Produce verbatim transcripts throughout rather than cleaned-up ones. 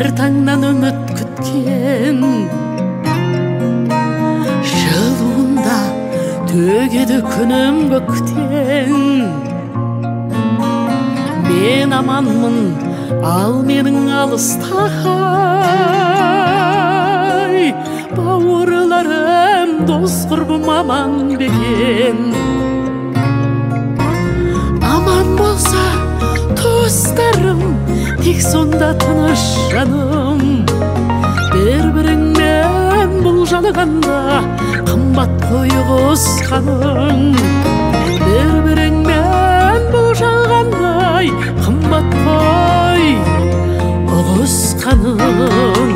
әр таңнан үміт күткен, жылуында төгеді күнім көктен. Мен аманмын, ал менің алыстағай, бауырларым, дос құрбым аман бекен. Аман болса туыстарым, тек сонда тыныш жаным. Бір-біріңмен бұл жалғанда қымбат қой ұғысқаның. Бір-біріңмен бұл жалғандай қымбат қой ұғысқаның.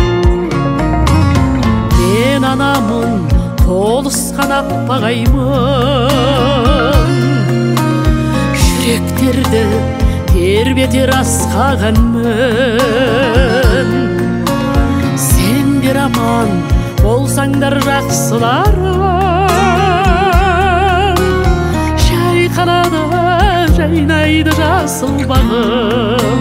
Мен анамын, толысқан аппағаймын, жүректерді тербетер асқағанмын. Сендер аман болсаңдар жақсыларым, шайқалады жайнайды жасыл бағым.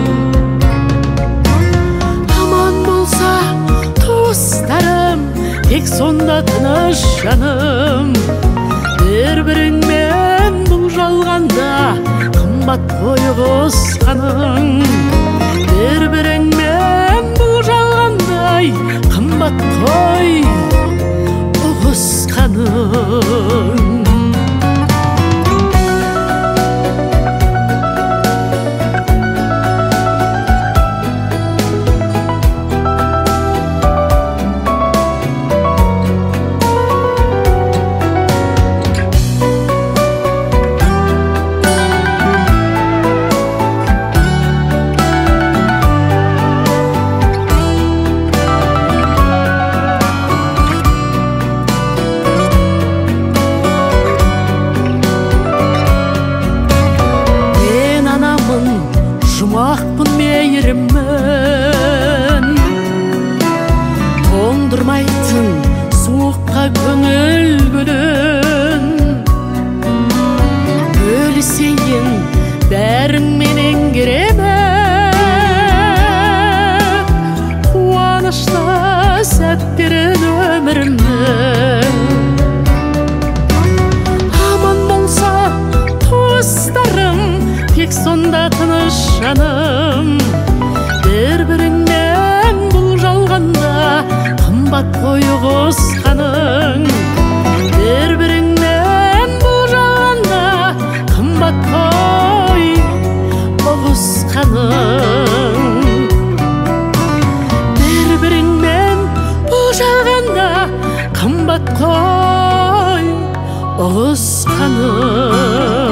Аман болса туыстарым, тек сонда тыныш жаным. Бір-біріңмен бұл жалғанда қымбат қой ұғысқаның. Бір-біріңмен бұл жалғандай қымбат қой ұғысқаның. Жұмақпын мейірімін, тоңдырмайтын суыққа көңіл гүлін. Бөлісейін бәріңменен керемет, қуанышты сәттерін өмірімнің. Аман болса туыстарым, тек сонда тыныш жаным. Бір-біріңмен бұл жалғанда қымбат қой ұғысқаның. Бір-біріңмен бұл жалғанда қымбат қой ұғысқаның. Бір-біріңмен бұл жалғанда қымбат қой ұғысқаның.